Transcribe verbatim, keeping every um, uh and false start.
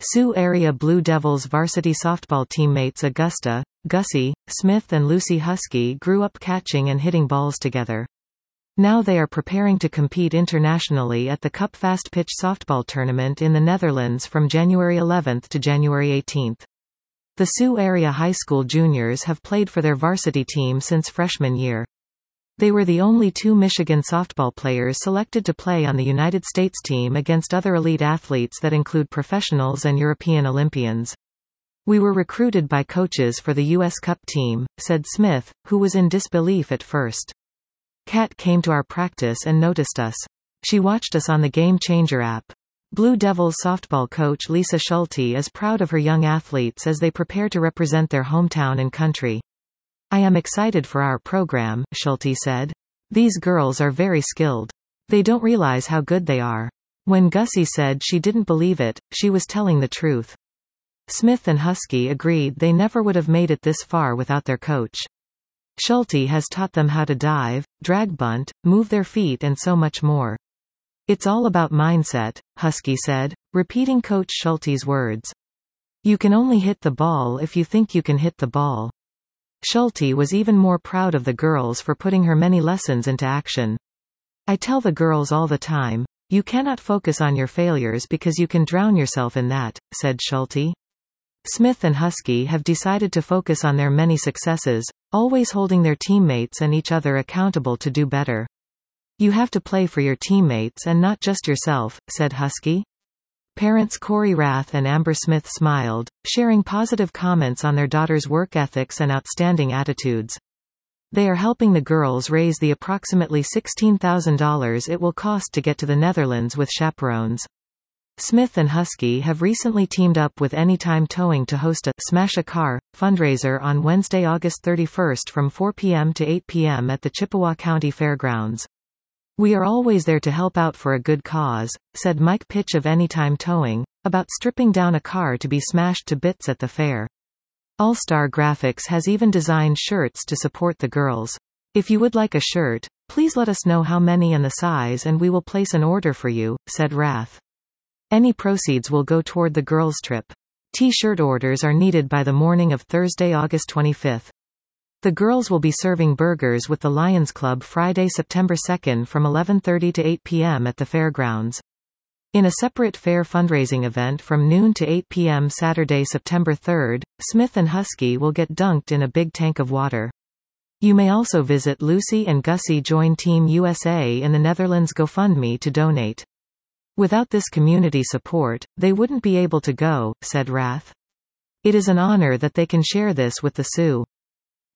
Sioux Area Blue Devils varsity softball teammates Augusta, Gussie, Smith and Lucy Husky grew up catching and hitting balls together. Now they are preparing to compete internationally at the Cup Fast Pitch softball tournament in the Netherlands from January eleventh to January eighteenth. The Sioux Area High School juniors have played for their varsity team since freshman year. They were the only two Michigan softball players selected to play on the United States team against other elite athletes that include professionals and European Olympians. "We were recruited by coaches for the U S Cup team," said Smith, who was in disbelief at first. "Kat came to our practice and noticed us. She watched us on the Game Changer app." Blue Devils softball coach Lisa Schulte is proud of her young athletes as they prepare to represent their hometown and country. "I am excited for our program," Schulte said. "These girls are very skilled. They don't realize how good they are." When Gussie said she didn't believe it, she was telling the truth. Smith and Husky agreed they never would have made it this far without their coach. Schulte has taught them how to dive, drag bunt, move their feet and so much more. "It's all about mindset," Husky said, repeating Coach Schulte's words. "You can only hit the ball if you think you can hit the ball." Schulte was even more proud of the girls for putting her many lessons into action. "I tell the girls all the time, you cannot focus on your failures because you can drown yourself in that," said Schulte. Smith and Husky have decided to focus on their many successes, always holding their teammates and each other accountable to do better. "You have to play for your teammates and not just yourself," said Husky. Parents Corey Rath and Amber Smith smiled, sharing positive comments on their daughter's work ethics and outstanding attitudes. They are helping the girls raise the approximately sixteen thousand dollars it will cost to get to the Netherlands with chaperones. Smith and Husky have recently teamed up with Anytime Towing to host a Smash a Car fundraiser on Wednesday, August thirty-first from four p m to eight p m at the Chippewa County Fairgrounds. "We are always there to help out for a good cause," said Mike Pitch of Anytime Towing, about stripping down a car to be smashed to bits at the fair. All-Star Graphics has even designed shirts to support the girls. "If you would like a shirt, please let us know how many and the size and we will place an order for you," said Rath. Any proceeds will go toward the girls' trip. T-shirt orders are needed by the morning of Thursday, August twenty-fifth. The girls will be serving burgers with the Lions Club Friday, September second from eleven thirty to eight p m at the fairgrounds. In a separate fair fundraising event from noon to eight p m Saturday, September third, Smith and Husky will get dunked in a big tank of water. You may also visit Lucy and Gussie Join Team U S A in the Netherlands GoFundMe to donate. "Without this community support, they wouldn't be able to go," said Rath. "It is an honor that they can share this with the Sioux.